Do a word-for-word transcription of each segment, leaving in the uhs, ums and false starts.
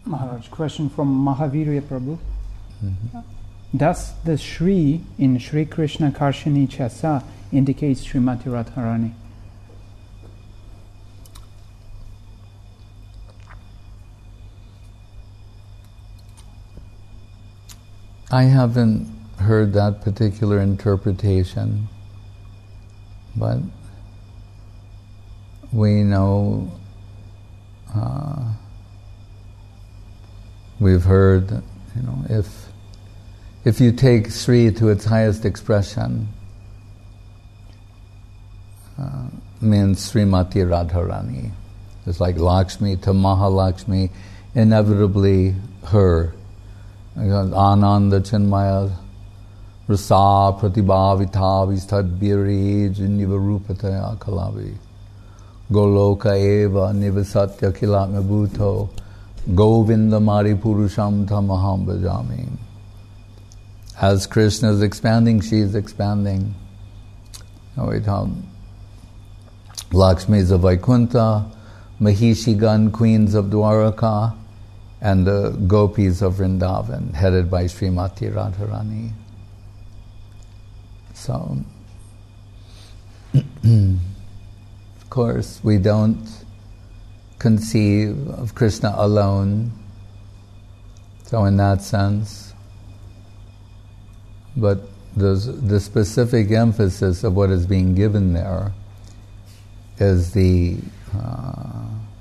Maharaj, question from Mahavirya Prabhu. Mm-hmm. Does the Shri in Shri Krishna Karshini Chasa indicate Srimati Radharani? I haven't heard that particular interpretation, but we know, uh, we've heard, you know, if if you take Sri to its highest expression, uh, means Srimati Radharani. It's like Lakshmi to Mahalakshmi, inevitably her. Ananda Chinmaya Rasa Pratibhavita Vistadbhiri Jinivarupataya Kalavi Goloka Eva Nivasatya Kilatma Bhuto Govinda Mari Purusham Tamaham Bhajami. As Krishna is expanding, she is expanding. Now we tell Lakshmis of Vaikuntha, Mahishigan, queens of Dwaraka, and the gopis of Vrindavan, headed by Srimati Radharani. So, of course, we don't conceive of Krishna alone, so in that sense, but the, the specific emphasis of what is being given there is the uh,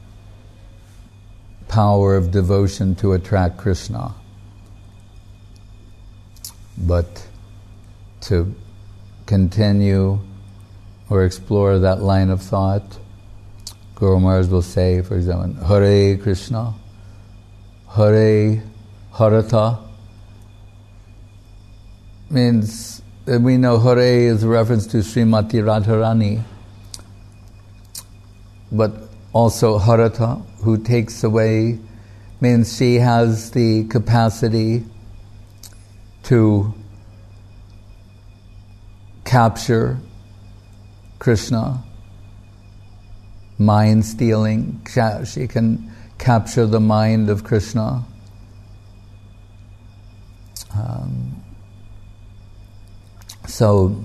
power of devotion to attract Krishna. But to continue or explore that line of thought, Guru Maharaj will say, for example, Hare Krishna, Hare Harata, means that we know Hare is a reference to Srimati Radharani, but also Harata, who takes away, means she has the capacity to capture Krishna, mind stealing. She can capture the mind of Krishna. Um, so,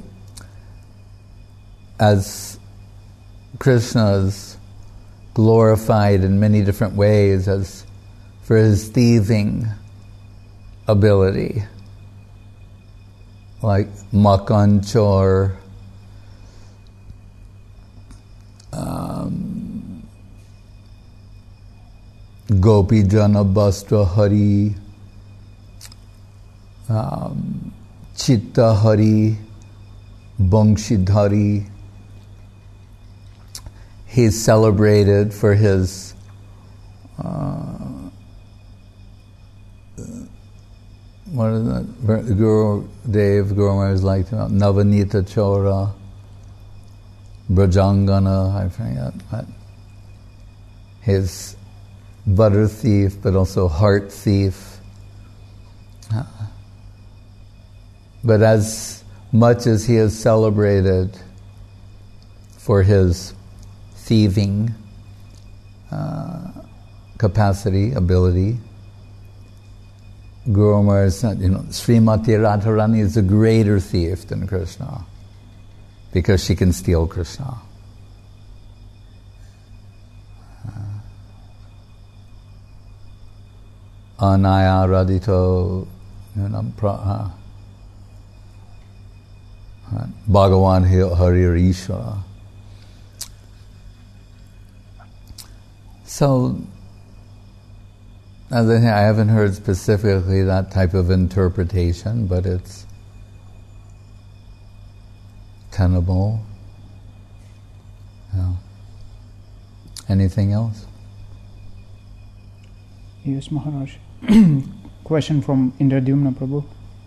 as Krishna's glorified in many different ways as for his thieving ability, like Makan Chor, um, Gopi Jana Bastra Hari, um, Chitta Hari, Bangshidhari. He's celebrated for his uh, what is that? Guru Dev, Guru Maharaj liked about Navanita Chora, Brajangana, I forget that. His butter thief, but also heart thief. Uh, but as much as he is celebrated for his thieving uh, capacity, ability, Guru Maharaj said, you know, Srimati Radharani is a greater thief than Krishna because she can steal Krishna. Uh, Anaya Radito, you know, uh, Bhagavan Hari Ishvara. So, as I say, I haven't heard specifically that type of interpretation, but it's tenable. Yeah. Anything else? Yes, Maharaj. Question from Indradyumna Prabhu.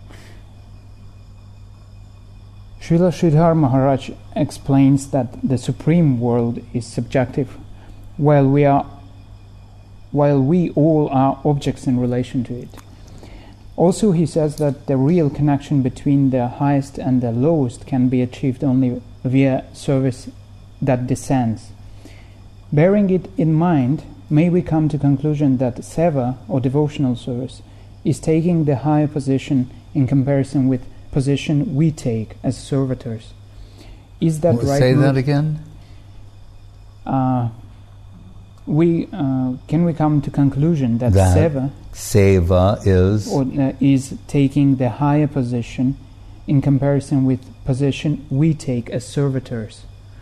Srila Sridhar Maharaj explains that the supreme world is subjective, while we are while we all are objects in relation to it. Also, he says that the real connection between the highest and the lowest can be achieved only via service that descends. Bearing it in mind, may we come to conclusion that seva, or devotional service, is taking the higher position in comparison with position we take as servitors. Is that well, right? Say route? that again? Uh, we uh, can we come to conclusion that, that seva seva is or, uh, is taking the higher position in comparison with position we take as servitors?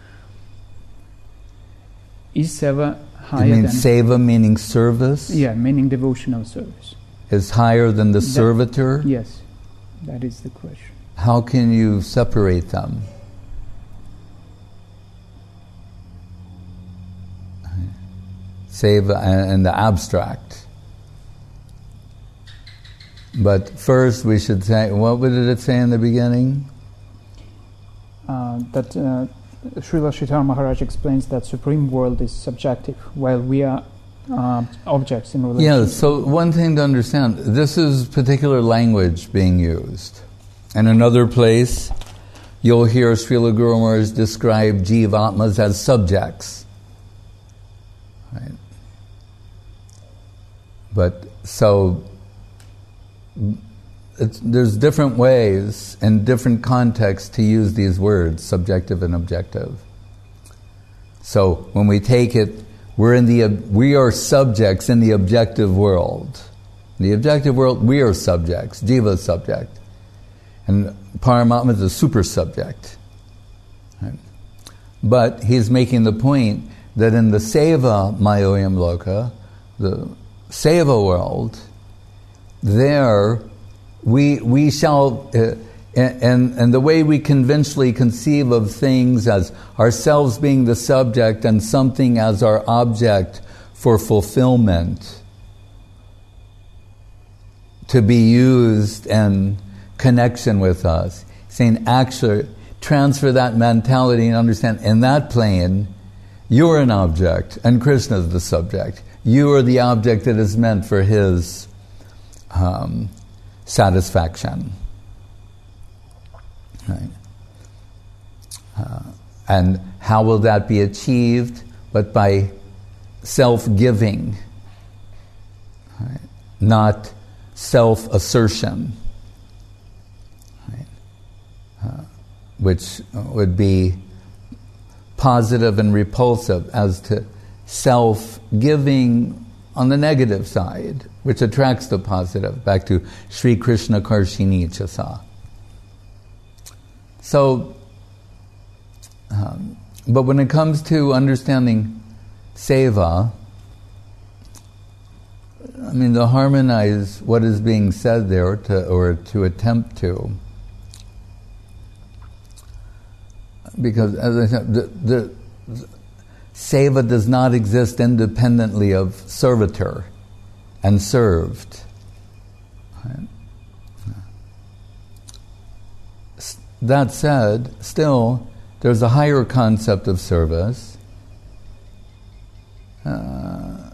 Is seva higher you mean than seva meaning service? Yeah, meaning devotional service. Is higher than the That- servitor? Yes, that is the question. How can you separate them? Seva and the abstract. But first we should say, what did it say in the beginning? Uh, that uh, Srila Sridhar Maharaj explains that supreme world is subjective, while we are uh, objects in relation. Yeah, so one thing to understand, this is particular language being used. In another place, you'll hear Srila Guru Maharaj describe Jivatmas as subjects. Right? But so it's, there's different ways and different contexts to use these words, subjective and objective. So when we take it, we're in the we are subjects in the objective world. In the objective world, we are subjects. Jiva is subject, and Paramatma is a super subject. Right? But he's making the point that in the Seva Mayoyam Loka, the Seva world, there we we shall, uh, and, and the way we conventionally conceive of things as ourselves being the subject and something as our object for fulfillment, to be used in connection with us. Saying actually, transfer that mentality and understand in that plane, you're an object and Krishna is the subject. You are the object that is meant for his um, satisfaction. Right? Uh, and how will that be achieved? But by self-giving, right? Not self-assertion, right? uh, which would be positive and repulsive as to self-giving on the negative side, which attracts the positive, back to Sri Krishna Karshini Chasa. So, um, but when it comes to understanding seva, I mean, to harmonize what is being said there, to, or to attempt to, because as I said, the, the, the seva does not exist independently of servitor and served. Right? That said, still, there's a higher concept of service, uh,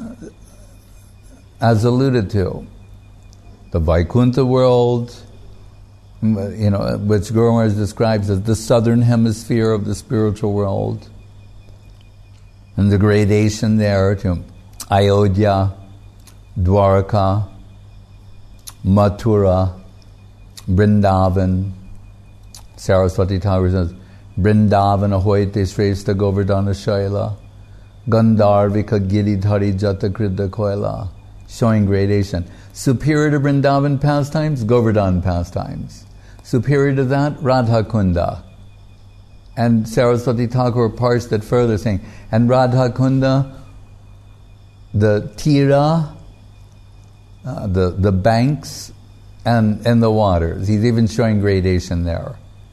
as alluded to. The Vaikuntha world, you know, which Guru Maharaj describes as the southern hemisphere of the spiritual world, and the gradation there to Ayodhya, Dwaraka, Mathura, Vrindavan. Saraswati Thakur says, Vrindavan ahoite shrestha govardhana shaila, Gandharvika giridhari jata kridda koila, showing gradation. Superior to Vrindavan pastimes, Govardhan pastimes. Superior to that, Radha Kunda. And Saraswati Thakur parsed it further, saying, and Radha Kunda, the tira, uh, the, the banks, and, and the waters. He's even showing gradation there.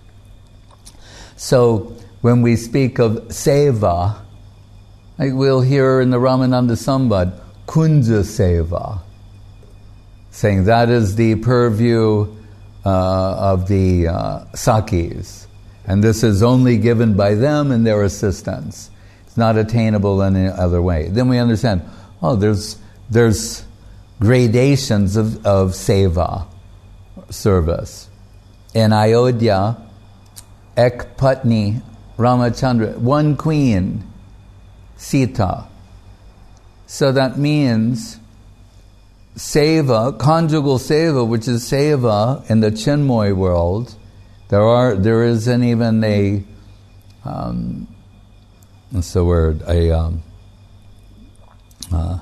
So, when we speak of seva, like we'll hear in the Ramananda Sambad, Kunja Seva, saying that is the purview uh, of the uh, Sakis. And this is only given by them and their assistants. It's not attainable in any other way. Then we understand, oh, there's there's gradations of, of seva, service. In Ayodhya, Ek Patni Ramachandra, one queen, Sita, So that means seva, conjugal seva, which is seva in the Chinmoy world, there are there isn't even a um, what's the word a um, uh,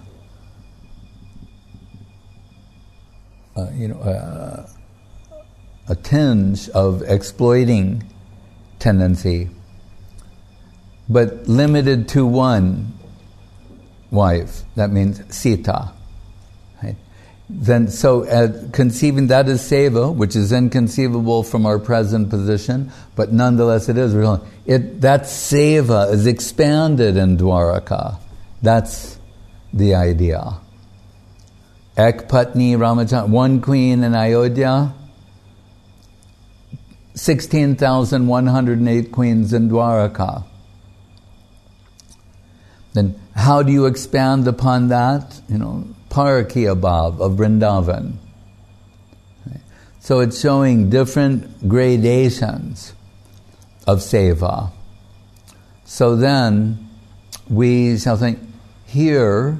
uh, you know uh, a tinge of exploiting tendency, but limited to one wife. That means Sita. Right? Then, so uh, conceiving that as seva, which is inconceivable from our present position, but nonetheless it is real. It that seva is expanded in Dwaraka. That's the idea. Ek Patni Ramachandra, one queen in Ayodhya, sixteen thousand one hundred eight queens in Dwaraka. Then how do you expand upon that? You know, Parakiya Bhav of Vrindavan. So it's showing different gradations of seva. So then we shall think, here,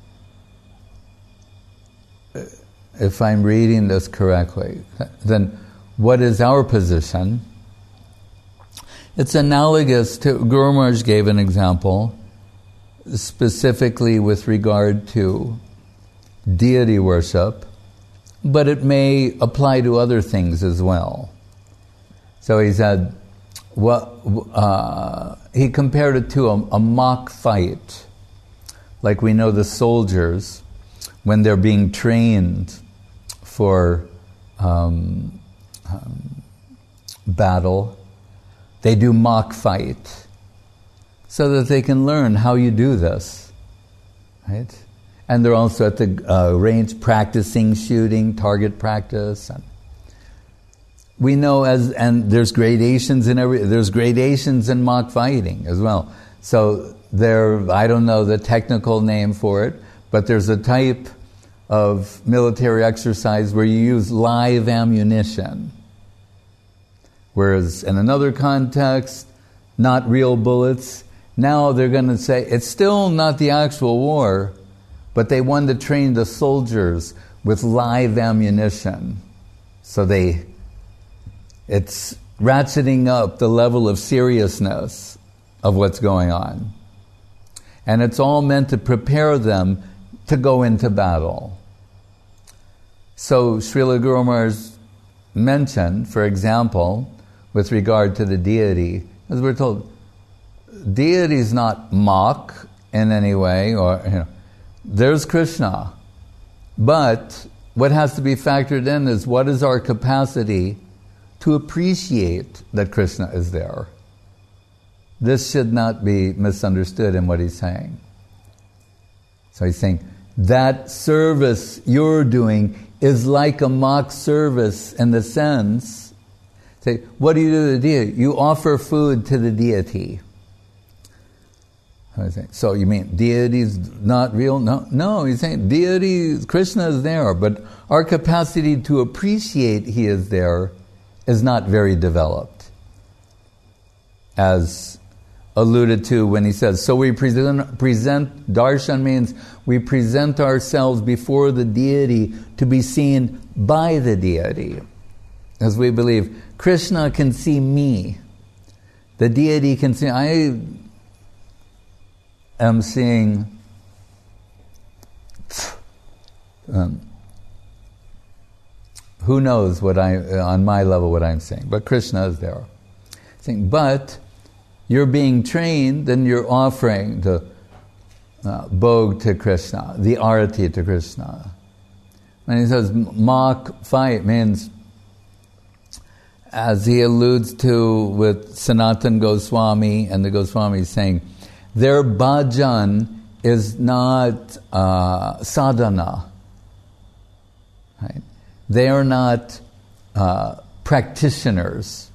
if I'm reading this correctly, then what is our position? It's analogous to, Guru Maharaj gave an example, specifically with regard to deity worship, but it may apply to other things as well. So he said, what, uh, he compared it to a, a mock fight. Like we know the soldiers, when they're being trained for um, um, battle, they do mock fight so that they can learn how you do this, right? And they're also at the uh, range practicing shooting, target practice. And we know as, and there's gradations in every, there's gradations in mock fighting as well. So there, I don't know the technical name for it, but there's a type of military exercise where you use live ammunition. Whereas in another context, not real bullets. Now they're going to say, it's still not the actual war, but they wanted to train the soldiers with live ammunition. So they, it's ratcheting up the level of seriousness of what's going on. And it's all meant to prepare them to go into battle. So Srila Guru Maharaj mentioned, for example, with regard to the deity, as we're told, deity is not mock in any way, or you know, there's Krishna. But what has to be factored in is what is our capacity to appreciate that Krishna is there. This should not be misunderstood in what he's saying. So he's saying, that service you're doing is like a mock service in the sense, say, what do you do to the deity? You offer food to the deity. So you mean deity is not real? No, no. He's saying deity, Krishna is there, but our capacity to appreciate he is there is not very developed. As alluded to when he says, so we present, present, darshan means we present ourselves before the deity to be seen by the deity. As we believe, Krishna can see me. The deity can see, I am seeing um, who knows what I, on my level what I'm saying, but Krishna is there. Saying, but you're being trained and you're offering the uh, bhog to Krishna, the arati to Krishna. And he says mock fight means, as he alludes to with Sanatan Goswami, and the Goswami is saying, their bhajan is not uh, sadhana. Right? They are not uh, practitioners.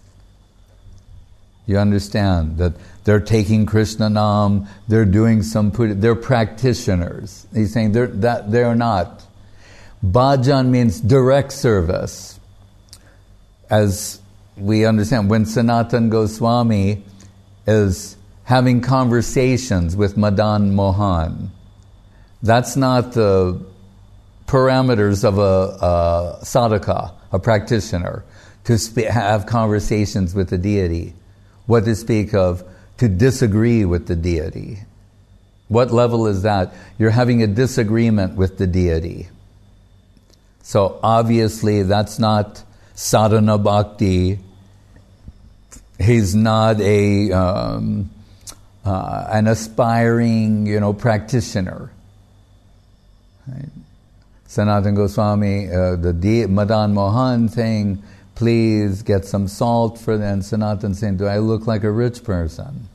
You understand that they're taking Krishna Nam, they're doing some puja, they're practitioners. He's saying they're, that they're not. Bhajan means direct service. As we understand, when Sanatan Goswami is having conversations with Madan Mohan, That's not the parameters of a, a sadhaka, a practitioner, to spe- have conversations with the deity. What to speak of to disagree with the deity. What level is that? You're having a disagreement with the deity. So obviously that's not sadhana bhakti. He's not a um, uh, an aspiring, you know, practitioner. Right? Sanatana Goswami, uh, the De- Madan Mohan thing, please get some salt for them. Sanatana saying, do I look like a rich person?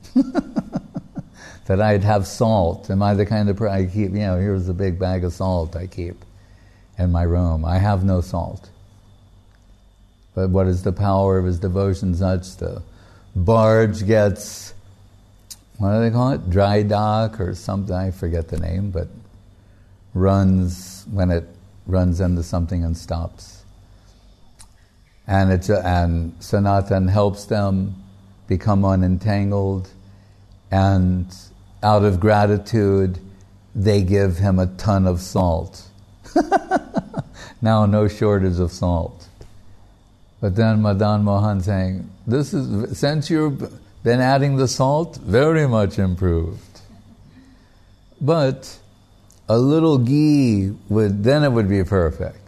That I'd have salt. Am I the kind of person I keep, you know, here's a big bag of salt I keep in my room. I have no salt. But what is the power of his devotion such? The barge gets, what do they call it? Dry dock or something, I forget the name, but runs when it runs into something and stops. And it's a, and Sanatan helps them become unentangled, and out of gratitude they give him a ton of salt. Now no shortage of salt. But then Madan Mohan saying, this is, since you've been adding the salt, very much improved. But a little ghee would, then it would be perfect.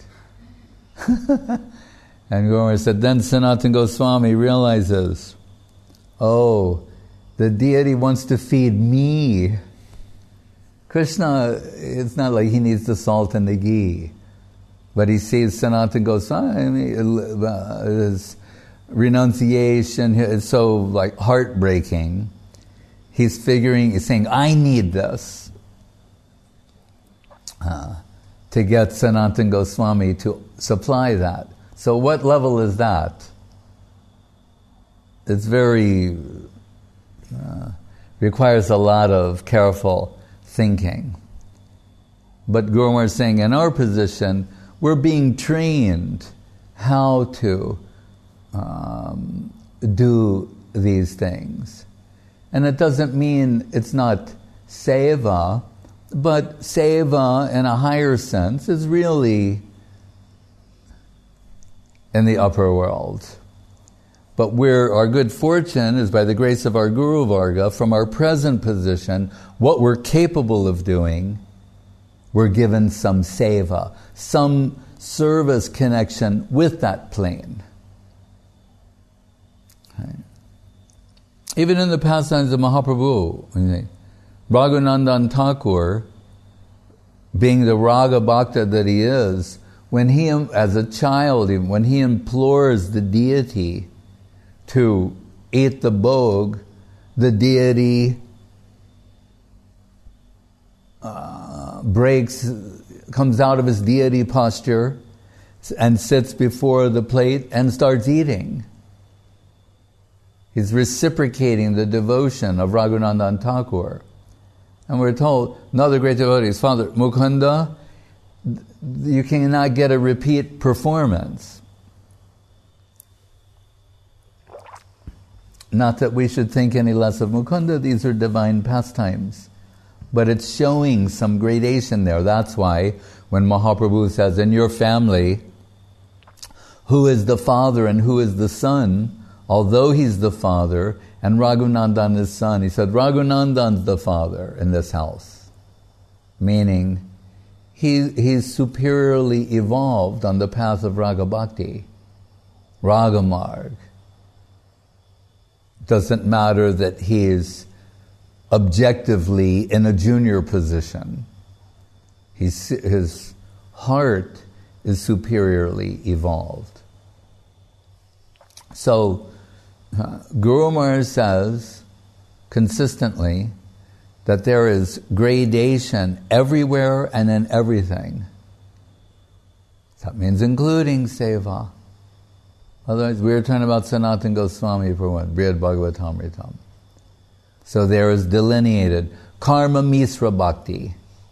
And Gurumar said, then Sanatana Goswami realizes, oh, the deity wants to feed me. Krishna, it's not like he needs the salt and the ghee. But he sees Sanatana Goswami, his renunciation is so like heartbreaking. He's figuring, he's saying, I need this. Uh, to get Sanatana Goswami to supply that. So what level is that? It's very, uh, requires a lot of careful thinking. But Gurumar is saying, in our position, we're being trained how to um, do these things. And it doesn't mean it's not seva, but seva in a higher sense is really in the upper world. But we're, our good fortune is by the grace of our Guru Varga, from our present position, what we're capable of doing, we're given some seva, some service connection with that plane. Right. Even in the pastimes of Mahaprabhu, Raghunandan Thakur, being the Raga Bhakta that he is, when he, as a child, when he implores the deity to eat the bhog, the deity uh, breaks, comes out of his deity posture and sits before the plate and starts eating. He's reciprocating the devotion of Raghunandan Thakur. And we're told, another great devotee, his father, Mukunda, you cannot get a repeat performance. Not that we should think any less of Mukunda, these are divine pastimes. But it's showing some gradation there. That's why when Mahaprabhu says, in your family, who is the father and who is the son, although he's the father, and Raghunandan is son, he said, Raghunandan's the father in this house. Meaning, he, he's superiorly evolved on the path of Raga Bhakti, Raga Marg. Doesn't matter that he's objectively in a junior position. He's, his heart is superiorly evolved. So, uh, Gurumar says consistently that there is gradation everywhere and in everything. That means including seva. Otherwise, we were talking about Sanatana Goswami for one, Brihad Bhagavatamritam. So there is delineated karma misra bhakti.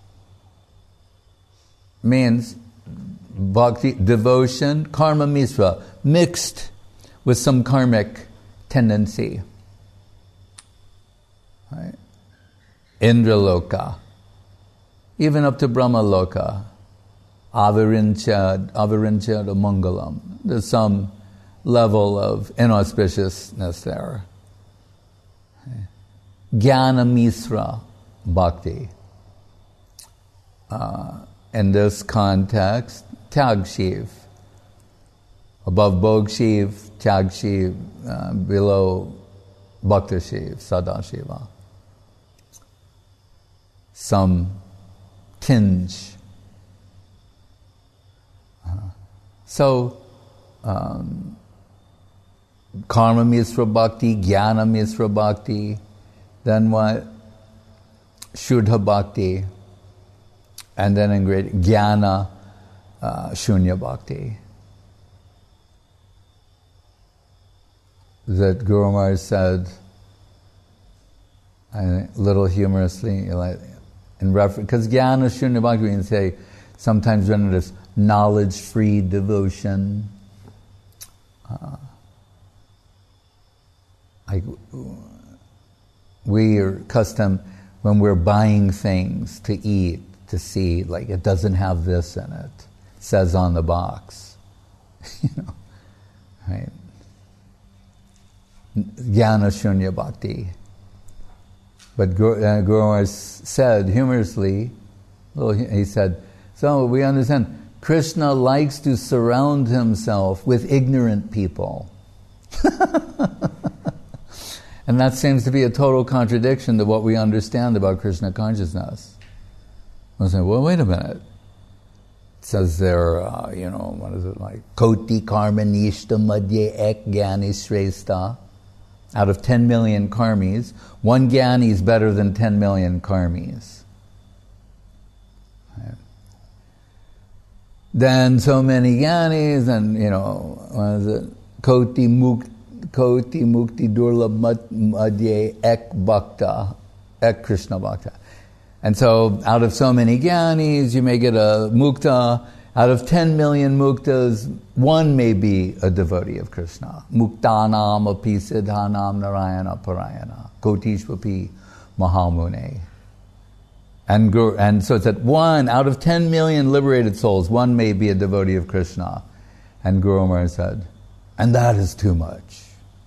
Means bhakti, devotion, karma misra, mixed with some karmic tendency. Right? Indraloka. even up to Brahma Loka, avirinchad, avirinchad mangalam. There's some level of inauspiciousness there. Jnana Misra Bhakti. Uh, in this context, Tyag Shiv. Above Bhog Shiv, Tyag Shiv, uh, below Bhakta Shiv, Sadashiva. Some tinge. Uh, so, um, Karma Misra Bhakti, Jnana Misra Bhakti, then what? Shuddha Bhakti, and then in great Jnana uh, Shunya Bhakti. That Guru Maharaj said, a little humorously, like, in reference, because Jnana Shunya Bhakti, we can say, sometimes rendered as knowledge-free devotion. Uh, I, we are accustomed, when we're buying things to eat, to see, like, it doesn't have this in it. It says on the box. You know, right? Jnana Shunya Bhakti. But Guru, uh, Guru Maharaj said humorously, well, he said, so we understand, Krishna likes to surround himself with ignorant people. And that seems to be a total contradiction to what we understand about Krishna consciousness. I say, well, wait a minute. It says there, uh, you know, what is it like? Koti karma nishta madhye ek gyani shrestha. Out of ten million karmis, one gyani is better than ten million karmis. Right. Then so many gyanis, and, you know, what is it? Koti mukti. Koti mukti durlabh madhye ek bhakta, ek Krishna bhakta. And so, out of so many jnanis, you may get a mukta. Out of ten million muktas, one may be a devotee of Krishna. Muktanam api siddhanam narayana parayana. Kotishvapi mahamune. And, and so it's that one, out of ten million liberated souls, one may be a devotee of Krishna. And Guru Maharaj said, and that is too much.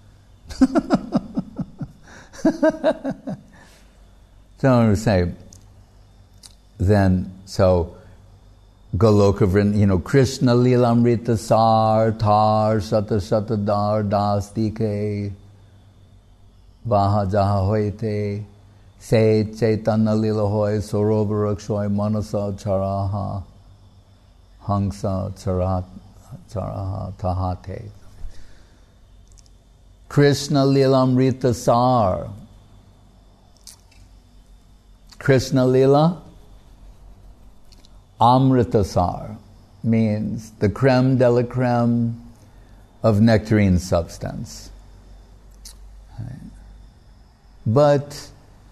So I want to say, then, so, Goloka Vrind, you know, Krishna Lilamrita Sar, Tar, Sata Sata Dar, Das Dike, Vaha Jaha Hoite, Se Chaitanya Lila Hoy, Soroba Rakshoy, Manasa Charaha, Hangsa Charaha, Charaha Tahate. Krishna Lilamrita Sar. Krishna Lila Amritasar means the creme de la creme of nectarine substance. But,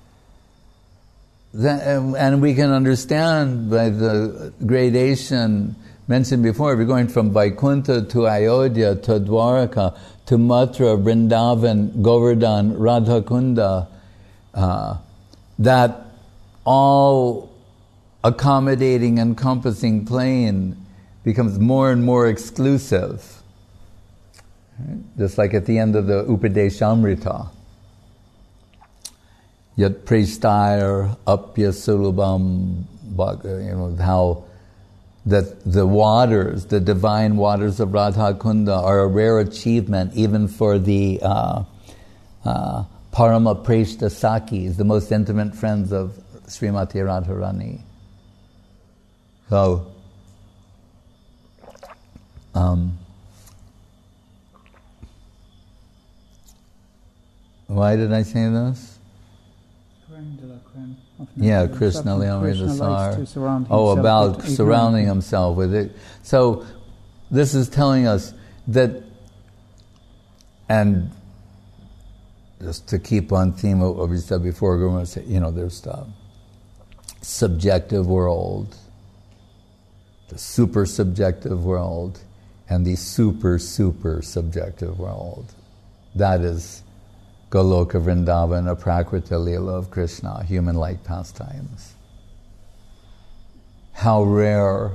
then, and we can understand by the gradation mentioned before, if you're going from Vaikuntha to Ayodhya to Dwaraka to Mathura, Vrindavan, Govardhan, Radhakunda, uh, that all accommodating, encompassing plane becomes more and more exclusive. Right? Just like at the end of the Upadeshamrita. Yat prestire apya sulabam, you know, how that the waters, the divine waters of Radha Kunda are a rare achievement even for the uh, uh, Parama Preshta Sakis, the most intimate friends of Srimati Radharani. So, um, why did I say this? Crème de la crème of yeah, Krishna Krishna likes to surround Oh, himself about with surrounding ignorant himself with it. So, this is telling us that, and just to keep on theme of what we said before, we're going to say, you know, there's the subjective world, the super subjective world, and the super, super subjective world. That is Goloka Vrindavan, a Prakrita Leela of Krishna, human-like pastimes. how rare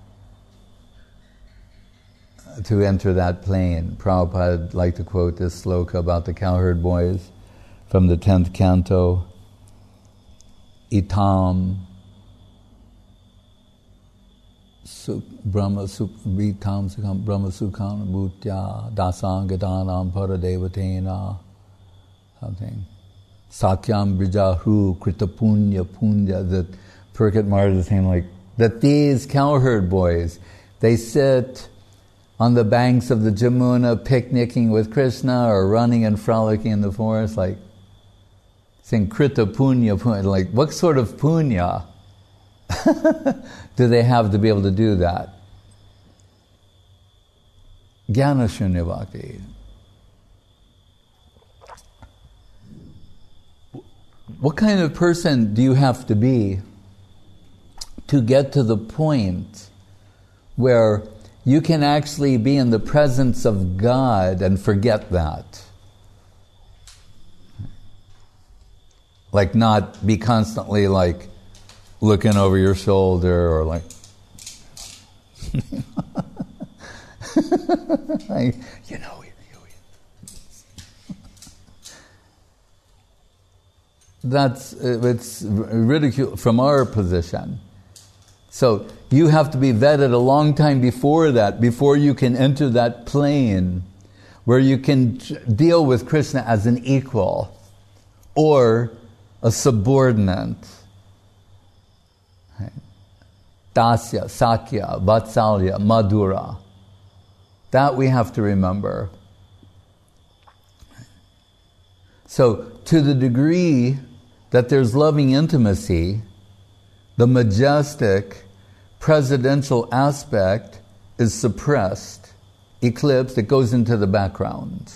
to enter that plane. Prabhupada would like to quote this sloka about the cowherd boys from the tenth canto. Itam Suk, Brahma Suk, Vitam Sukham, Brahma Sukham, Bhutya, Dasang Gadanam Paradevatena, something. Satyam Brijahu, Krita Punya Punya, that Purkit Maharaj is saying, like, that these cowherd boys, they sit on the banks of the Jamuna picnicking with Krishna or running and frolicking in the forest, like, saying Krita Punya Punya, like, what sort of punya do they have to be able to do that? Jnana Shunya Bhakti. What kind of person do you have to be to get to the point where you can actually be in the presence of God and forget that? Like, not be constantly like looking over your shoulder or like, like you know, that's it's ridicule from our position. So you have to be vetted a long time before that, before you can enter that plane where you can deal with Krishna as an equal or a subordinate. Dasya, Sakya, Vatsalya, Madhura. That we have to remember. So to the degree that there's loving intimacy, the majestic presidential aspect is suppressed, eclipsed, it goes into the background.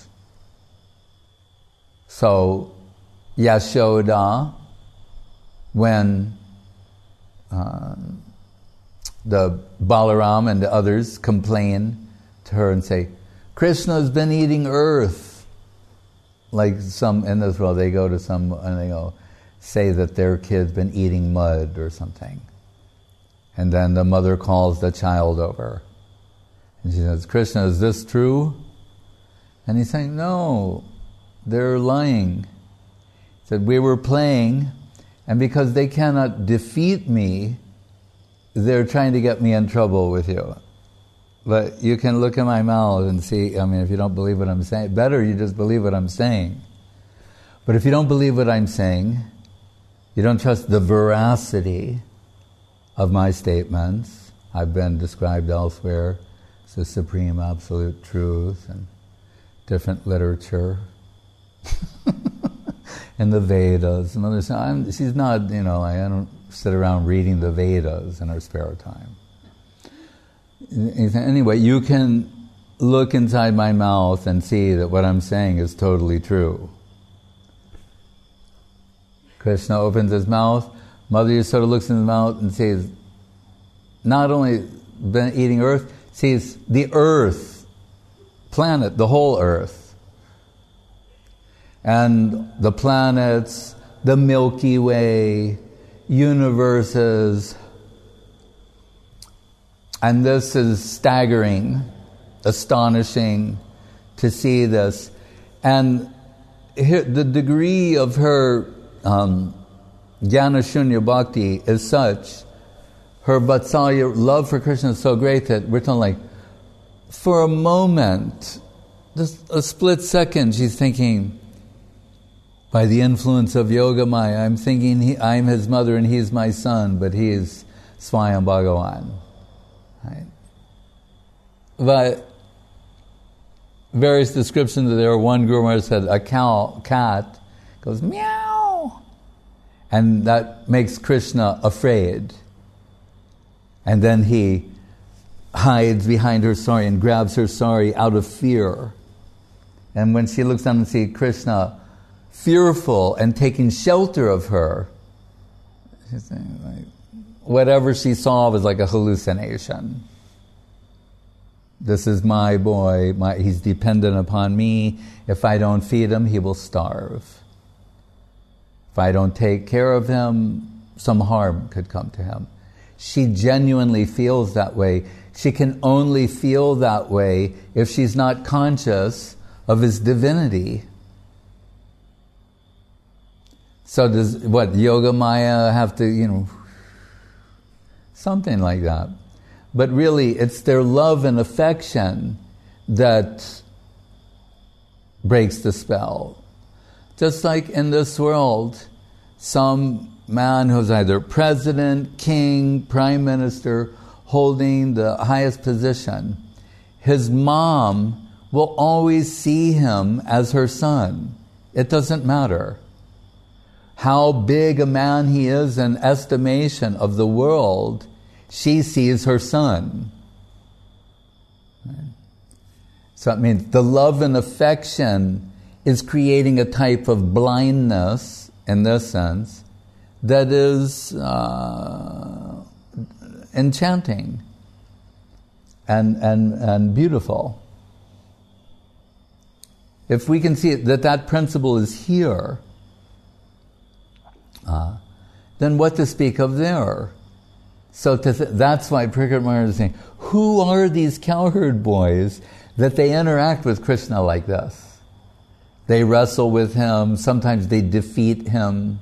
So Yashoda, when uh, the Balaram and the others complain to her and say, Krishna's been eating earth. Like some in this world, they go to some and they go say that their kid's been eating mud or something. And then the mother calls the child over. And she says, Krishna, is this true? And he's saying, no, they're lying. He said, we were playing, and because they cannot defeat me, they're trying to get me in trouble with you. But you can look in my mouth and see, I mean, if you don't believe what I'm saying, better you just believe what I'm saying. But if you don't believe what I'm saying, you don't trust the veracity of my statements. I've been described elsewhere as the supreme absolute truth and different literature. In the Vedas. And others, I'm, she's not, you know, I don't sit around reading the Vedas in her spare time. Anyway, you can look inside my mouth and see that what I'm saying is totally true. Krishna opens his mouth, Mother Yasoda looks in his mouth and sees not only been eating earth, sees the earth, planet, the whole earth. And the planets, the Milky Way, universes. And this is staggering, astonishing to see this. And here, the degree of her um, Jnana Shunya Bhakti is such, her Vatsalya love for Krishna is so great that we're told, like, for a moment, just a split second, she's thinking, by the influence of Yogamaya, I'm thinking he, I'm his mother and he's my son, but he is Swayam Bhagavan. Right? But various descriptions of there. One Guru Maharaj said a cow, cat goes meow, and that makes Krishna afraid. And then he hides behind her sari and grabs her sari out of fear. And when she looks down and sees Krishna fearful and taking shelter of her, she's saying, like, whatever she saw was like a hallucination. This is my boy, my, he's dependent upon me. If I don't feed him, he will starve. If I don't take care of him, some harm could come to him. she genuinely feels that way. She can only feel that way if she's not conscious of his divinity. So does, what, Yoga Maya have to, you know, something like that. But really, it's their love and affection that breaks the spell. Just like in this world, some man who's either president, king, prime minister, holding the highest position, his mom will always see him as her son. It doesn't matter how big a man he is in estimation of the world, she sees her son. So it means the love and affection is creating a type of blindness, in this sense, that is uh, enchanting and, and, and beautiful. If we can see that that principle is here, uh, then what to speak of there? So to th- that's why Prakrit Maharaj is saying, who are these cowherd boys that they interact with Krishna like this? They wrestle with him, sometimes they defeat him.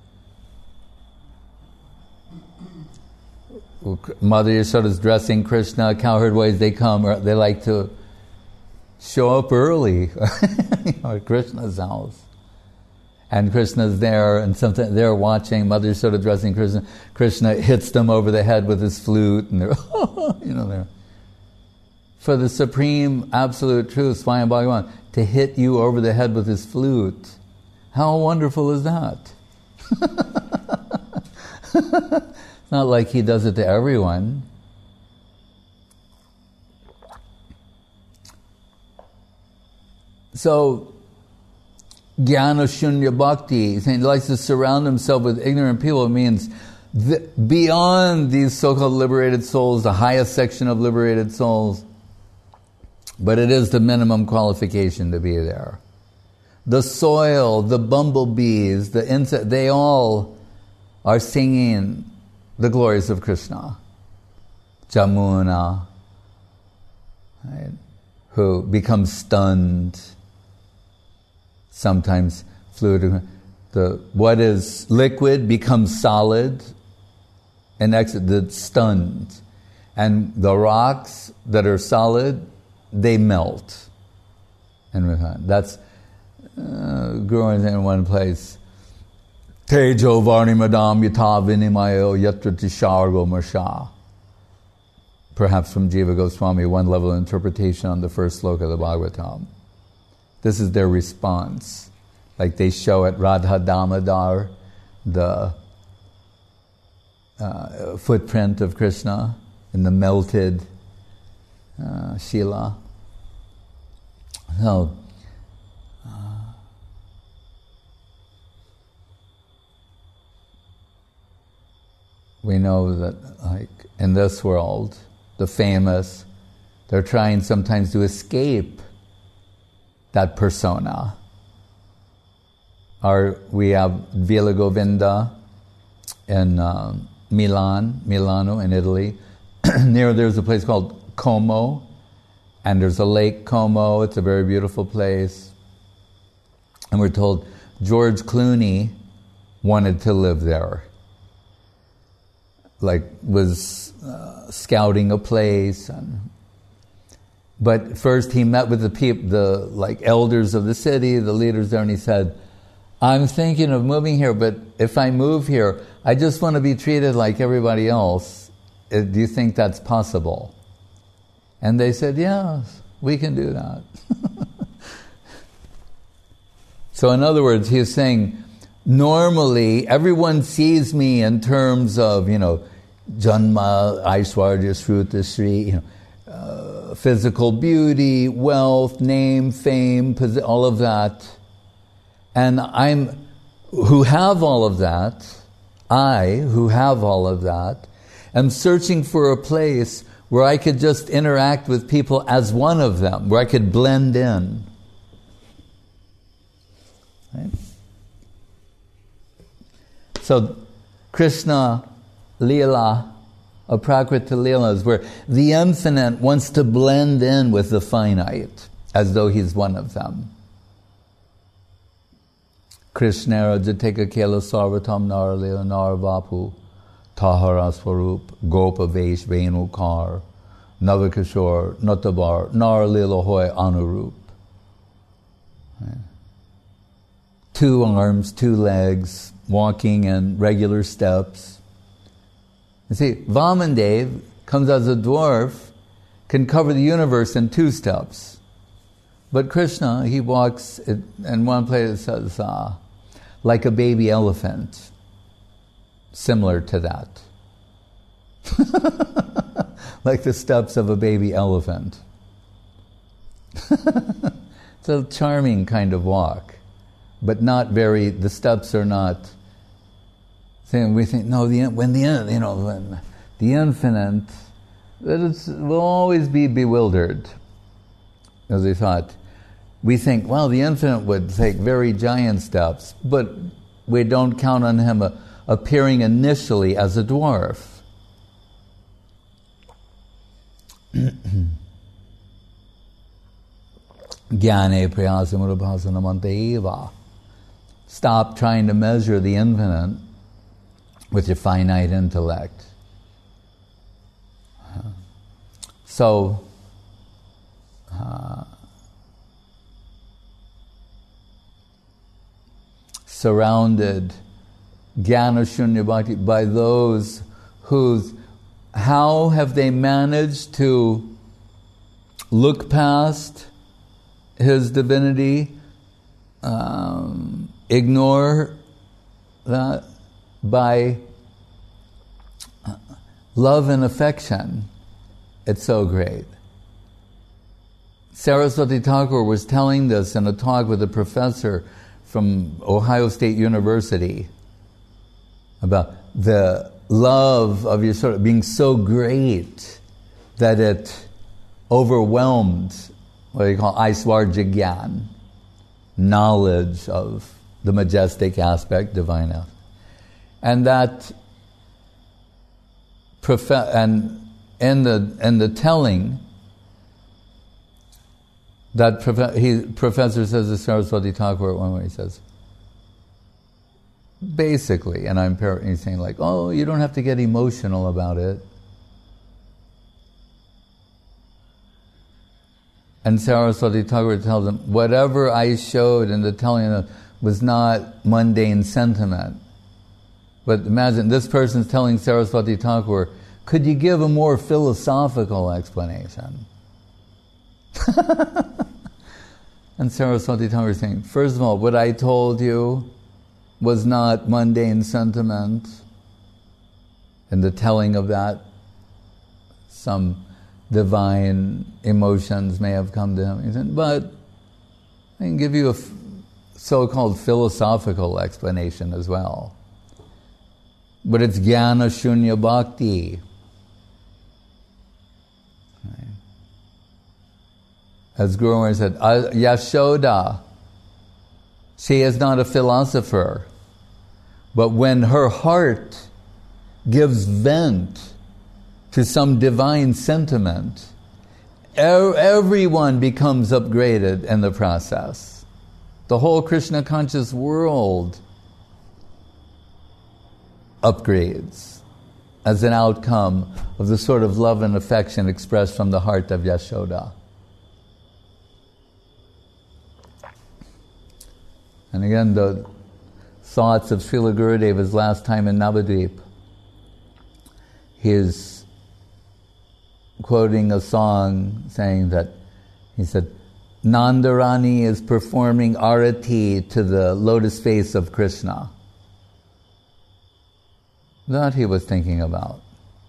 Mother Yashoda's dressing Krishna, cowherd boys, they come, or they like to show up early you know, at Krishna's house. And Krishna's there, and sometimes they're watching, Mother Yashoda dressing Krishna. Krishna hits them over the head with his flute, and they're, you know, they're. For the supreme absolute truth, Swayam Bhagavan, to hit you over the head with his flute, how wonderful is that? It's not like he does it to everyone. So, Jnana Shunya Bhakti, he likes to surround himself with ignorant people. It means the, beyond these so-called liberated souls, the highest section of liberated souls, but it is the minimum qualification to be there. The soil, the bumblebees, the insect, they all are singing the glories of Krishna. Jamuna, right, who becomes stunned, sometimes fluid. The what is liquid becomes solid, and exit the stunned, and the rocks that are solid, they melt. And that's uh, growing in one place. Tejo varnimadam yata vinimayo yatra tishargo marsha. Perhaps from Jiva Goswami, one level of interpretation on the first sloka of the Bhagavatam. This is their response. Like they show at Radha Damodar, the uh, footprint of Krishna in the melted uh, Shila. So, uh, we know that, like in this world, the famous, they're trying sometimes to escape that persona. Or we have Villa Govinda in um, Milan, Milano in Italy. Near there's a place called Como, and there's a lake Como. It's a very beautiful place. And we're told George Clooney wanted to live there. Like was uh, scouting a place, and but first he met with the people, the like elders of the city, the leaders there, and he said, "I'm thinking of moving here, but if I move here, I just want to be treated like everybody else. Do you think that's possible?" And they said, "Yes, we can do that." So in other words, he is saying, normally everyone sees me in terms of, you know, Janma, Aishwarya, Shruta, Shri, you know, uh, physical beauty, wealth, name, fame, posi- all of that. And I'm, who have all of that, I, who have all of that, am searching for a place where I could just interact with people as one of them, where I could blend in. Right? So, Krishna, Leela, of Prakriti Leelas, where the infinite wants to blend in with the finite, as though he's one of them. Krishnera Jateka Kela Sarvatam Naralila Narvapu Tahara Swarup Gopa Vesh Venukar Navakishore Notabar Naralila Hoy Anurup. Two arms, two legs, walking in regular steps. You see, Vamandev comes as a dwarf, can cover the universe in two steps. But Krishna, he walks, in one place it says, uh, like a baby elephant. Similar to that. Like the steps of a baby elephant. It's a charming kind of walk, but not very, the steps are not, we think, no, the when the, you know, when the infinite, it will always be bewildered. As we thought, we think, well, the infinite would take very giant steps, but we don't count on him uh, appearing initially as a dwarf. Jnane prayasamurabhasanamante eva. Stop trying to measure the infinite with your finite intellect. So, uh, surrounded jnana shunya bhakti by those whose, how have they managed to look past his divinity, um, ignore that by love and affection. It's so great. Saraswati Thakur was telling this in a talk with a professor from Ohio State University about the love of your sort of being so great that it overwhelmed what you call Aiswarja Gyan, knowledge of the majestic aspect, divine aspect. And that prof- and in the in the telling, that prof- he, professor says to Saraswati Thakur at one way, he says, basically, and I'm par- he's saying like, oh, you don't have to get emotional about it. And Saraswati Thakur tells him, whatever I showed in the telling was not mundane sentiment. But imagine, this person's telling Saraswati Thakur, could you give a more philosophical explanation? And Saraswati Thakur is saying, first of all, what I told you was not mundane sentiment. In the telling of that, some divine emotions may have come to him. He said, but I can give you a f- so-called philosophical explanation as well. But it's jnana shunya bhakti. Right. As Guru Maharaj said, Yashoda, she is not a philosopher, but when her heart gives vent to some divine sentiment, everyone becomes upgraded in the process. The whole Krishna conscious world upgrades as an outcome of the sort of love and affection expressed from the heart of Yashoda. And again, the thoughts of Srila Gurudev his last time in Navadvip. He is quoting a song saying that, he said, Nandarani is performing arati to the lotus face of Krishna. That he was thinking about.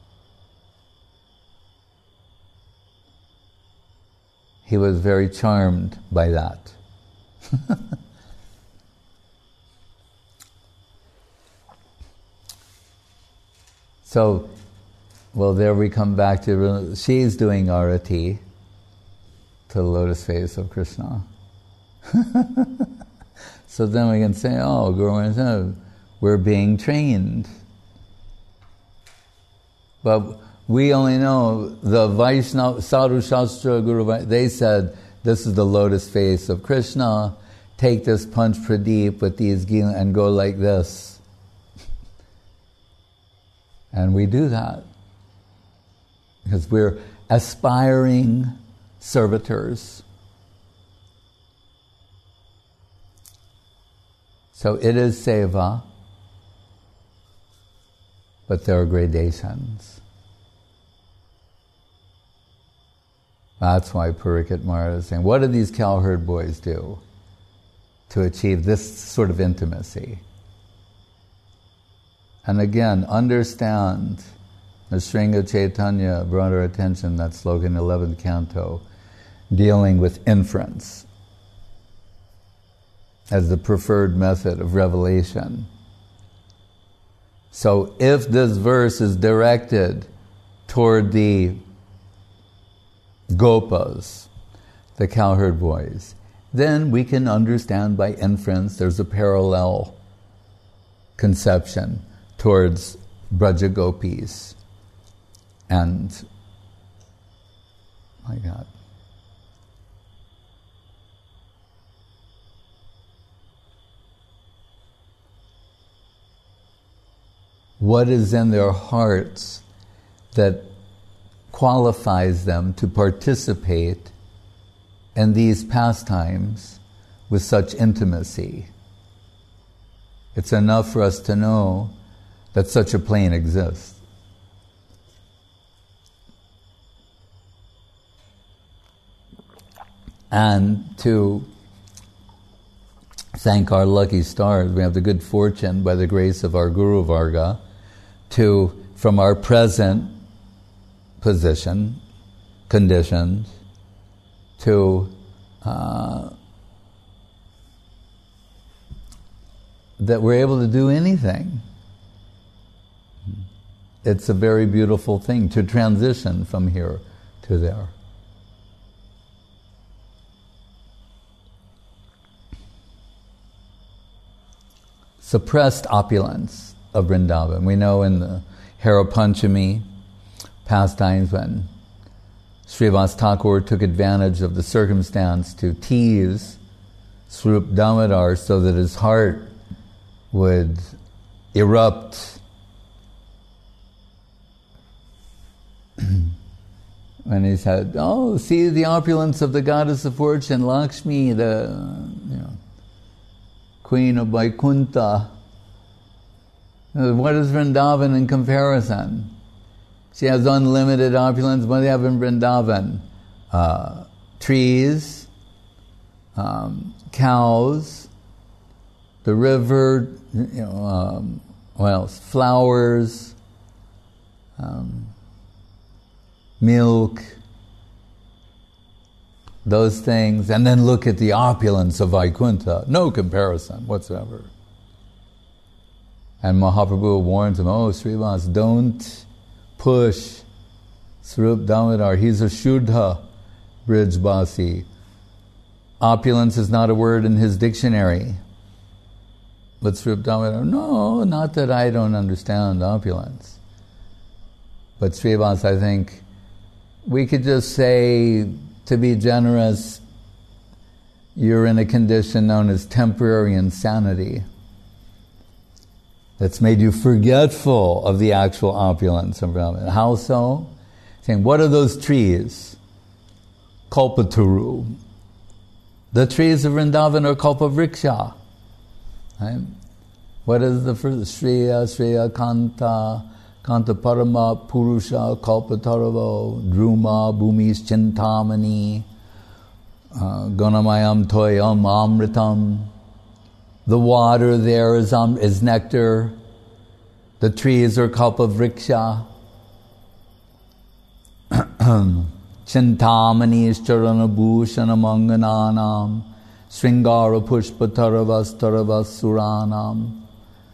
He was very charmed by that. So, well, there we come back to, she's doing arati to the lotus face of Krishna. So then we can say, oh, Guru Maharaj, we're being trained. But We only know the Vaishnava, Sadhu Shastra Guru, they said, this is the lotus face of Krishna. Take this Panch Pradeep with these gila and go like this. And we do that because we're aspiring servitors. So it is seva, but there are gradations. That's why Parikshit Maharaj is saying, what do these cowherd boys do to achieve this sort of intimacy? And again, understand, the Sringa Chaitanya brought our attention, that sloka in eleventh canto, dealing with inference as the preferred method of revelation. So if this verse is directed toward the gopas, the cowherd boys, then we can understand by inference there's a parallel conception towards Braja Gopis. And, my God. What is in their hearts that qualifies them to participate in these pastimes with such intimacy? It's enough for us to know that such a plane exists. And to thank our lucky stars, we have the good fortune, by the grace of our Guru Varga, to, from our present position, conditions, to uh, that we're able to do anything. It's a very beautiful thing to transition from here to there. Suppressed opulence of Vrindavan. We know in the Hera Panchami pastimes when Srivas Thakur took advantage of the circumstance to tease Swarup Damodar so that his heart would erupt when he said, oh, see the opulence of the goddess of fortune, Lakshmi, the you know, Queen of Vaikuntha. What is Vrindavan in comparison? She has unlimited opulence. What do they have in Vrindavan? Uh, trees, um, cows, the river, you know, um, what else? Flowers, um, milk, those things, and then look at the opulence of Vaikuntha. No comparison whatsoever. And Mahaprabhu warns him, oh, Srivas, don't push Swarup Damodar. He's a Shuddha Brijbasi. Opulence is not a word in his dictionary. But Swarup Damodar, no, not that I don't understand opulence. But Srivas, I think, we could just say, to be generous, you're in a condition known as temporary insanity that's made you forgetful of the actual opulence of Brahman. How so? Saying, what are those trees? Kalpataru. The trees of Vrindavan are Kalpavriksha. Right? What is the first? Shreya, Shreya, Kanta, Kanta Parama, Purusha, Kalpataravo, Druma, Bhumis, Chintamani, uh, Gunamayam, Toyam, Amritam. The water there is, um, is nectar. The trees are Kalpavriksha. Chintamani is Charana Bhushana Mangananam. Sringara Pushpataravas Taravas Suranam.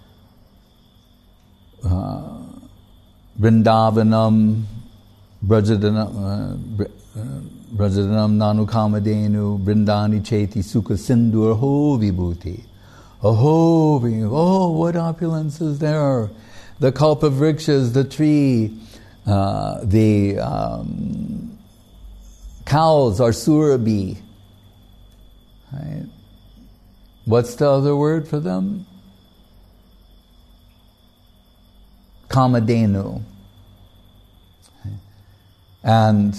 Uh, Vrindavanam, Brajadanam, uh, Brajadanam Nanukamadenu, Vrindani Cheti Sukha Sindhu, Aho Vibhuti. Aho Vibhuti. Oh, what opulence is there! The Kalpavrikshas, the tree, Uh, the um, cows are Surabhi. Right? What's the other word for them? Kamadenu. And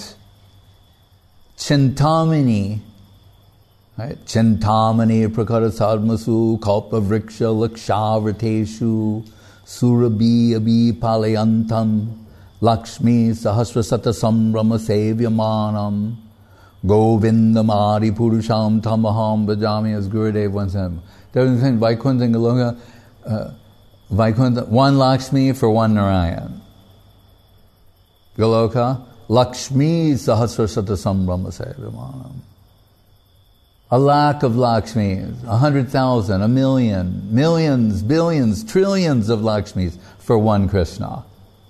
Chintamani, right? Chintamani prakara sadmasu kalpa vriksha lakshavrateshu surabhi abhi palayantam lakshmi sahasrasata samrama sevyamanam govindamari purusham tamaham bhajami, as Gurudev once said. There's a Vaikuntha and Goloka, uh, Vaikuntha, one Lakshmi for one Narayan. Goloka, Lakshmi sahasrasata samrama sevyamanam. A lakh of Lakshmis, a hundred thousand, a million, millions, billions, trillions of Lakshmis for one Krishna.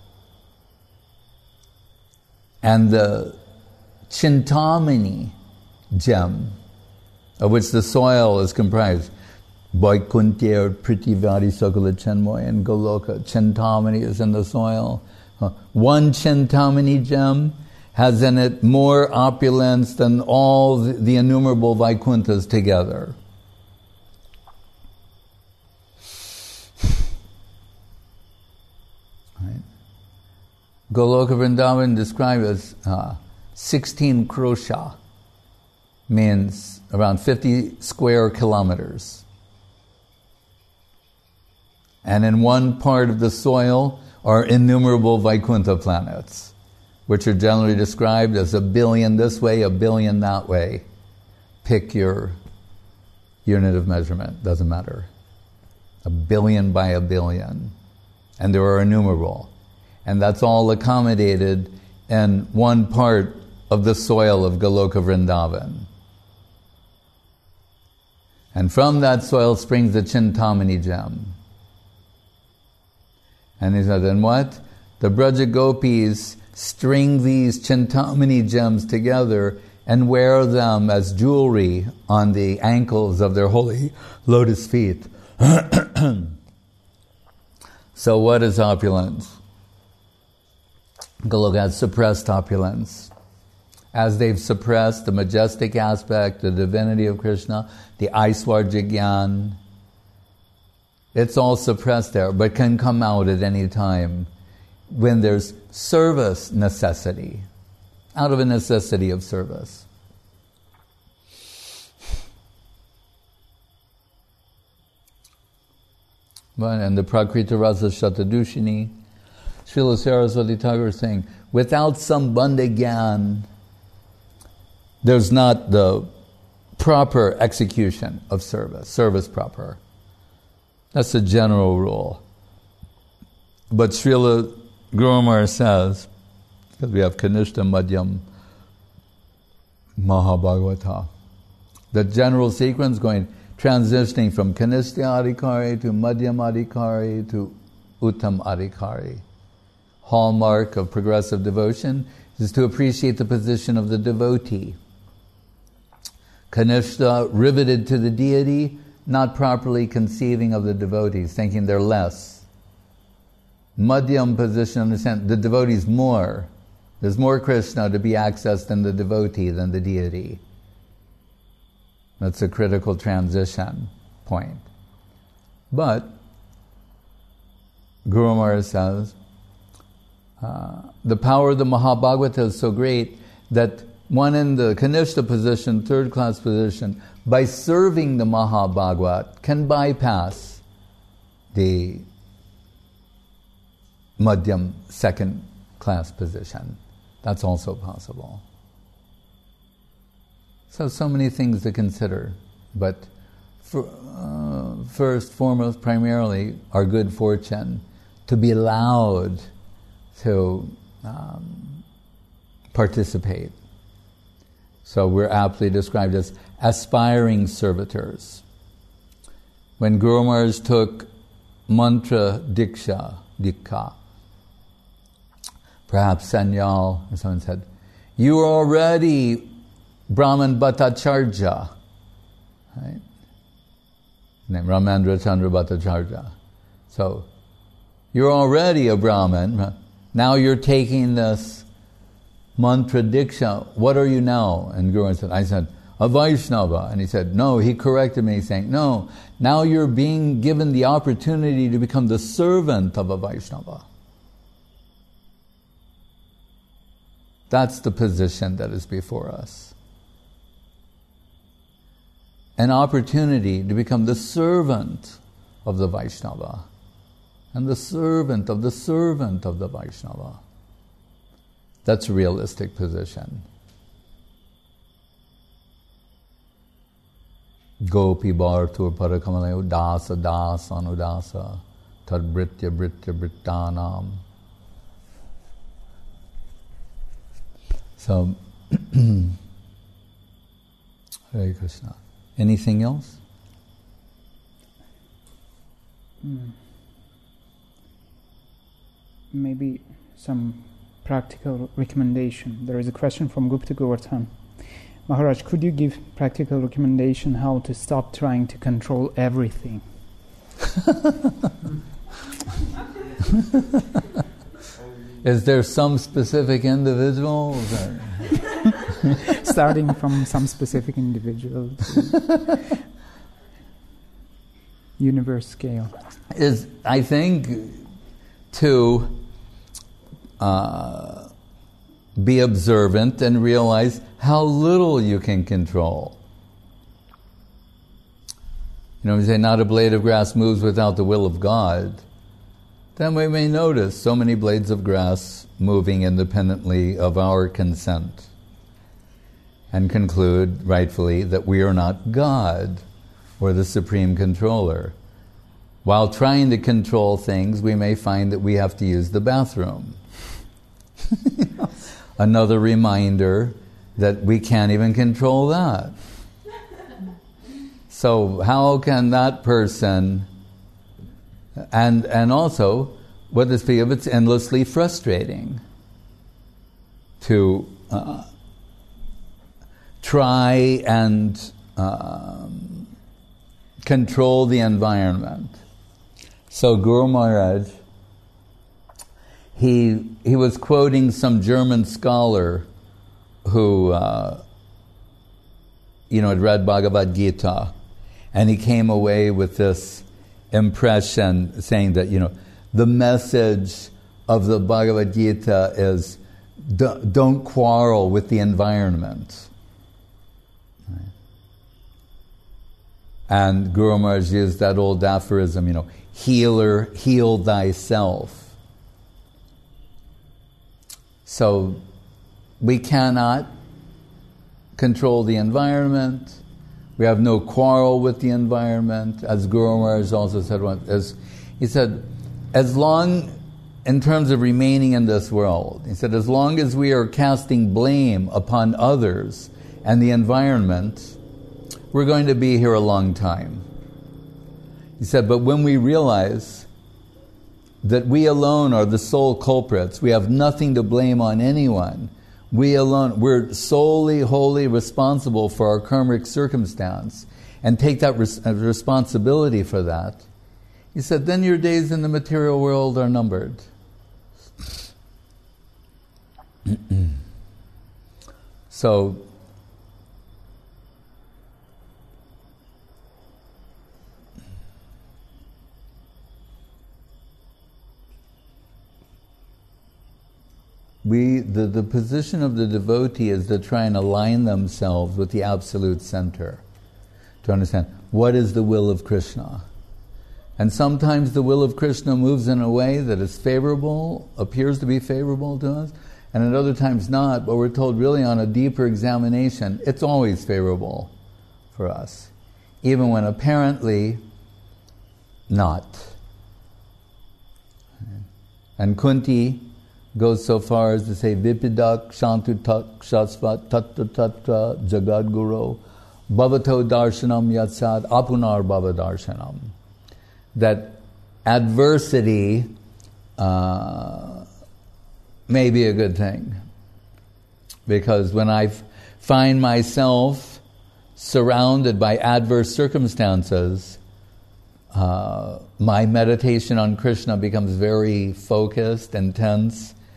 And the Chintamani gem, of which the soil is comprised, Vaikuntya, Prithivadi, Sakala, Chenmoy, and Goloka. Chintamani is in the soil. One Chintamani gem has in it more opulence than all the, the innumerable Vaikunthas together. Right. Goloka Vrindavan described as uh, sixteen krosha, means around fifty square kilometers. And in one part of the soil are innumerable Vaikuntha planets, which are generally described as a billion this way, a billion that way. Pick your unit of measurement, doesn't matter. A billion by a billion. And there are innumerable. And that's all accommodated in one part of the soil of Goloka Vrindavan. And from that soil springs the Chintamani gem. And he said, and what? The Braja Gopis string these Chintamani gems together and wear them as jewelry on the ankles of their holy lotus feet. So what is opulence? Goloka has suppressed opulence. As they've suppressed the majestic aspect, the divinity of Krishna, the Aiswarja Gyan, it's all suppressed there, but can come out at any time when there's service necessity, out of a necessity of service. But, and the Prakriti Rasa Shatadushini, Srila Saraswati Thakur is saying, without Sambandha Gyan, there's not the proper execution of service, service proper. That's a general rule. But Srila Gurumar says, because we have Kanishta Madhyam Mahabhagavata, the general sequence going, transitioning from Kanishta Adhikari to Madhyam Adhikari to Uttam Adhikari. Hallmark of progressive devotion is to appreciate the position of the devotee. Kanishta, riveted to the deity, not properly conceiving of the devotees, thinking they're less. Madhyam position, understand, the devotee's more. There's more Krishna to be accessed in the devotee than the deity. That's a critical transition point. But, Guru Maharaj says, uh, the power of the Mahabhagavata is so great that one in the Kanishta position, third class position, by serving the Mahabhagavat, can bypass the Madhyam second class position. That's also possible. So, so many things to consider. But for, uh, first, foremost, primarily, our good fortune to be allowed to um, participate. So we're aptly described as aspiring servitors. When Guru Maharaj took mantra diksha, dikha, perhaps Sanyal or someone said, you are already Brahman Bhattacharya, right? Name Ramendra Chandra Bhattacharya. So you're already a Brahman, now you're taking this mantra diksha. What are you now? And Guru said, I said, a Vaishnava. And he said, no, he corrected me saying, no, now you're being given the opportunity to become the servant of a Vaishnava. That's the position that is before us. An opportunity to become the servant of the Vaishnava and the servant of the servant of the Vaishnava. That's a realistic position. Gopi Bhartur Parakamalayo Dasa Dasa Anudasa Tad Britya Britya Brittanam. So, Hare Krishna. Anything else? Mm. Maybe some practical recommendation. There is a question from Gupta Govardhan. Maharaj, could you give practical recommendation how to stop trying to control everything? Is there some specific individual? Starting from some specific individual to universe scale. Is, I think, to uh, be observant and realize how little you can control. You know, we say not a blade of grass moves without the will of God. Then we may notice so many blades of grass moving independently of our consent and conclude rightfully that we are not God or the supreme controller. While trying to control things, we may find that we have to use the bathroom. Another reminder that we can't even control that. So how can that person, and and also, what does feel? It's endlessly frustrating to uh, try and um, control the environment. So Guru Maharaj, he he was quoting some German scholar who, uh, you know, had read Bhagavad Gita, and he came away with this impression saying that, you know, the message of the Bhagavad Gita is don't quarrel with the environment. Right? And Guru Maharaj used that old aphorism, you know, healer, heal thyself. So we cannot control the environment. We have no quarrel with the environment. As Guru Maharaj also said once, as he said, as long, in terms of remaining in this world, he said, as long as we are casting blame upon others and the environment, we're going to be here a long time. He said, but when we realize that we alone are the sole culprits, we have nothing to blame on anyone, we alone, we're solely, wholly responsible for our karmic circumstance, and take that res- responsibility for that, he said, then your days in the material world are numbered. So, we the, the position of the devotee is to try and align themselves with the absolute center, to understand what is the will of Krishna. And sometimes the will of Krishna moves in a way that is favorable, appears to be favorable to us, and at other times not, but we're told really on a deeper examination, it's always favorable for us, even when apparently not. And Kunti goes so far as to say, Vipidak Shantu Tak Shasvat Tatta Tatta Jagadguru Bhavato Darshanam Yatsad Apunar Bhava Darshanam. That adversity uh, may be a good thing. Because when I find myself surrounded by adverse circumstances, uh, my meditation on Krishna becomes very focused, intense,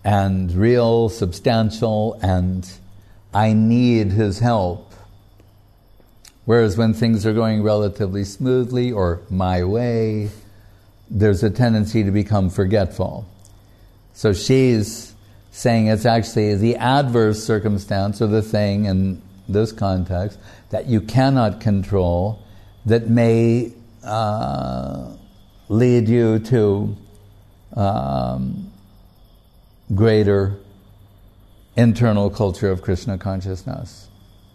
and real, substantial, and I need his help. Whereas when things are going relatively smoothly or my way, there's a tendency to become forgetful. So she's saying it's actually the adverse circumstance or the thing in this context that you cannot control that may uh, lead you to um, greater internal culture of Krishna consciousness.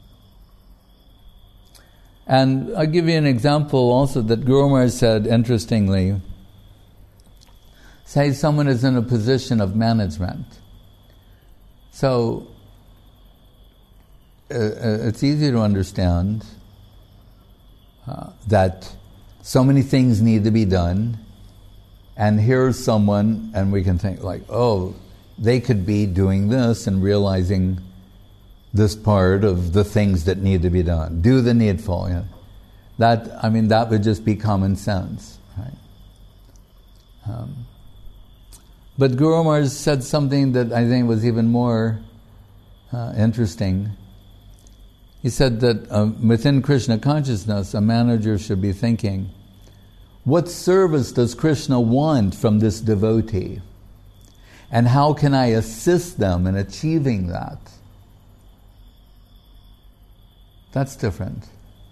And I'll give you an example also that Guru Maharaj said, interestingly. Say someone is in a position of management. So, uh, it's easy to understand uh, that so many things need to be done, and here's someone, and we can think like, oh, they could be doing this and realizing this part of the things that need to be done. Do the needful. You know. That, I mean, that would just be common sense, right? Um, but Guru Maharaj said something that I think was even more uh, interesting. He said that uh, within Krishna consciousness, a manager should be thinking, what service does Krishna want from this devotee? And how can I assist them in achieving that? That's different.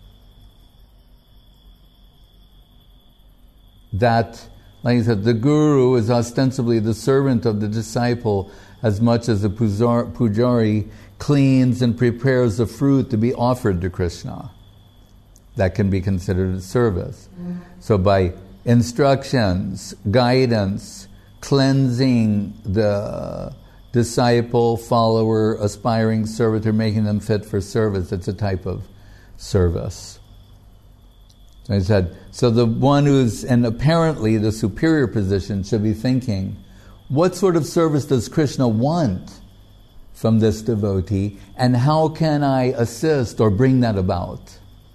That, like I said, the guru is ostensibly the servant of the disciple as much as the pujari cleans and prepares the fruit to be offered to Krishna. That can be considered a service. Mm-hmm. So by instructions, guidance, cleansing the disciple, follower, aspiring servitor, making them fit for service, it's a type of service. So he said, so the one who's in apparently the superior position should be thinking, what sort of service does Krishna want from this devotee, and how can I assist or bring that about?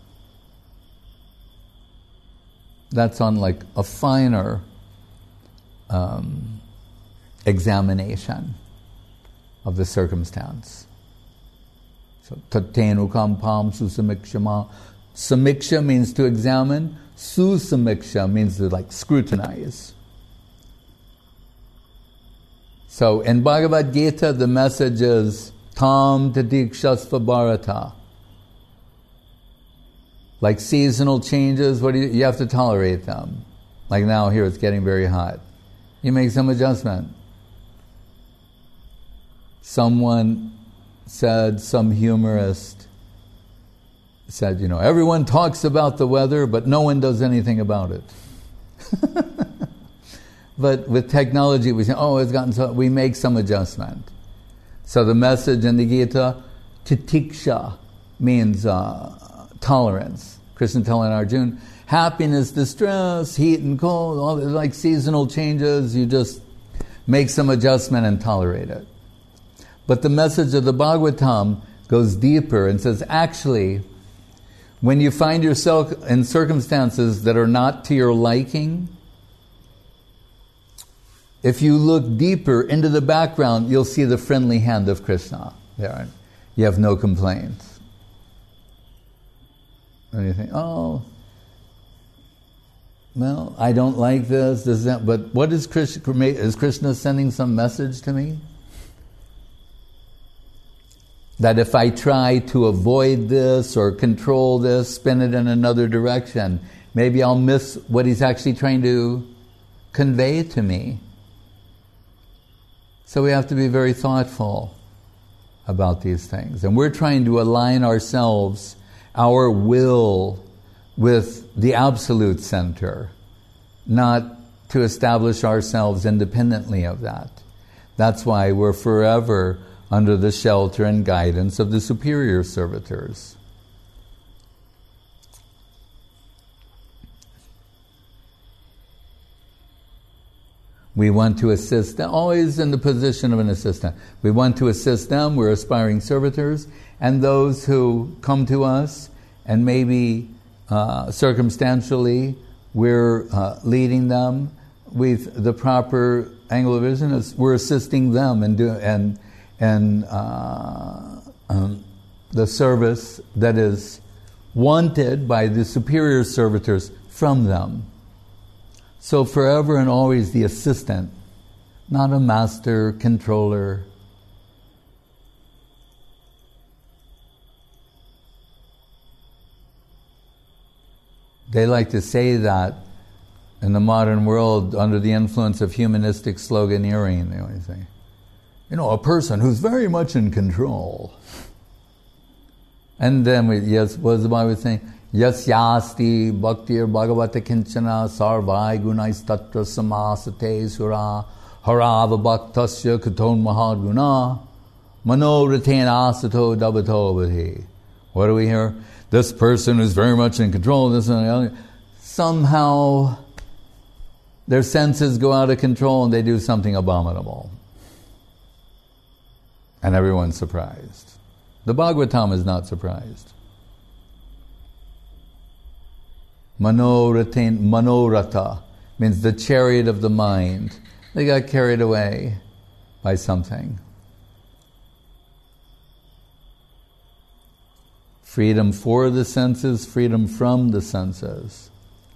That's on like a finer um, examination of the circumstance. So, tattenukam pam susamikshama. Samiksha means to examine. Susamiksha means to like scrutinize. So in Bhagavad Gita, the message is tam tatikshasva bharata. Like seasonal changes, what do you, you have to tolerate them. Like now here it's getting very hot. You make some adjustment. Someone said, some humorist said, you know, everyone talks about the weather, but no one does anything about it. But with technology, we say, oh, it's gotten so, we make some adjustment. So the message in the Gita, titiksha, means uh, tolerance. Krishna telling Arjuna, happiness, distress, heat and cold, all like seasonal changes, you just make some adjustment and tolerate it. But the message of the Bhagavatam goes deeper and says, actually, when you find yourself in circumstances that are not to your liking, if you look deeper into the background, you'll see the friendly hand of Krishna there. You have no complaints. And you think, oh, well, I don't like this, this, that, but what is Krishna, is Krishna sending some message to me? That if I try to avoid this or control this, spin it in another direction, maybe I'll miss what he's actually trying to convey to me. So we have to be very thoughtful about these things. And we're trying to align ourselves, our will, with the absolute center, not to establish ourselves independently of that. That's why we're forever under the shelter and guidance of the superior servitors. We want to assist them, always in the position of an assistant. We want to assist them, we're aspiring servitors, and those who come to us, and maybe uh, circumstantially we're uh, leading them, with the proper angle of vision, is we're assisting them and do and and uh, um, the service that is wanted by the superior servitors from them. So forever and always the assistant, not a master controller. They like to say that in the modern world under the influence of humanistic sloganeering. They always say, you know, a person who's very much in control. And then we, yes, what is the Bible saying? Yas yasti bhaktir bhagavata kinchana sarvai gunais tatra samasate sura harava bhaktasya katon mahaguna mano retena asato dabato vidhi. What do we hear? This person is very much in control. This and the other. Somehow their senses go out of control and they do something abominable. And everyone's surprised. The Bhagavatam is not surprised. Manoratin, manorata means the chariot of the mind. They got carried away by something. Freedom for the senses, freedom from the senses.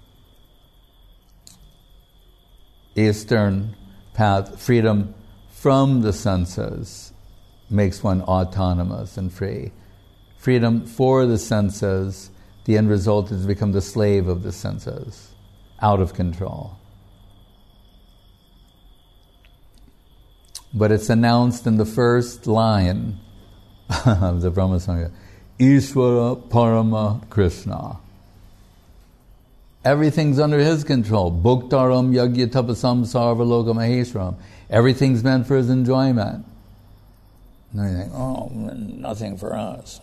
Eastern path, freedom from the senses makes one autonomous and free. Freedom for the senses, the end result is to become the slave of the senses, out of control. But it's announced in the first line of the Brahma Samhita, Ishvara Parama Krishna. Everything's under his control. Bhuktaram yagya tapasam sarvaloka maheshwaram. Everything's meant for his enjoyment. And then you think, oh, nothing for us.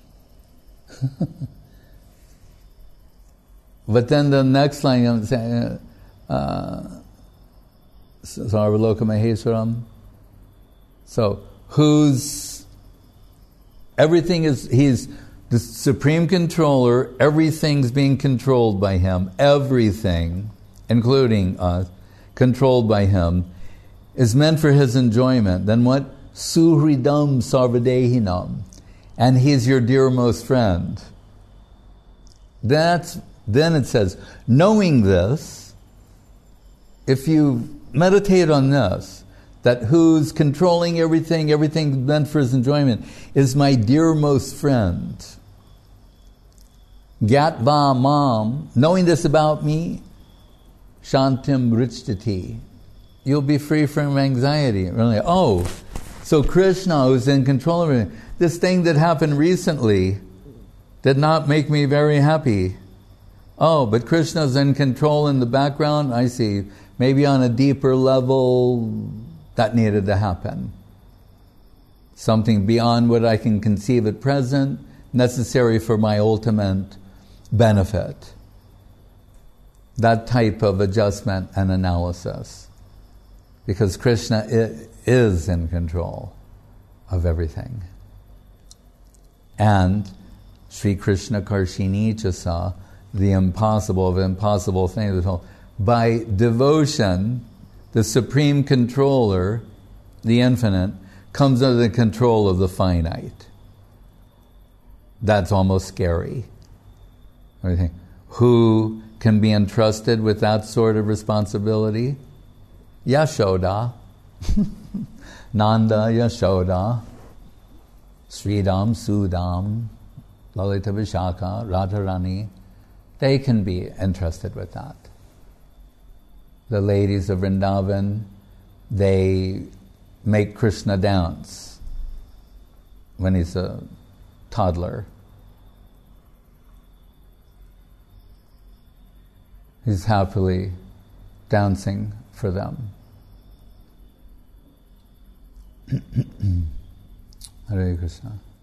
But then the next line, I'm saying, uh, sarvaloka maheshwaram. So, who's, everything is, he's the supreme controller, everything's being controlled by him, everything, including us, controlled by him, is meant for his enjoyment. Then what? Suhridam sarvadehinam. And he's your dearmost friend. That's, then it says, knowing this, if you meditate on this, that who's controlling everything, everything meant for his enjoyment, is my dearmost friend. Gyatva mam, knowing this about me, shantim richtati, you'll be free from anxiety. Really, oh, so Krishna who's in control of everything. This thing that happened recently did not make me very happy. Oh, but Krishna's in control in the background, I see. Maybe on a deeper level, that needed to happen. Something beyond what I can conceive at present, necessary for my ultimate benefit. That type of adjustment and analysis. Because Krishna is in control of everything. And Sri Krishna Karshini Chasa, the impossible of impossible things, by devotion, the supreme controller, the infinite, comes under the control of the finite. That's almost scary. Who can be entrusted with that sort of responsibility? Yashoda, Nanda Yashoda, Sridam Sudam, Lalita Vishaka, Radharani, they can be entrusted with that. The ladies of Vrindavan, they make Krishna dance when he's a toddler. He's happily dancing for them. Hare Krishna.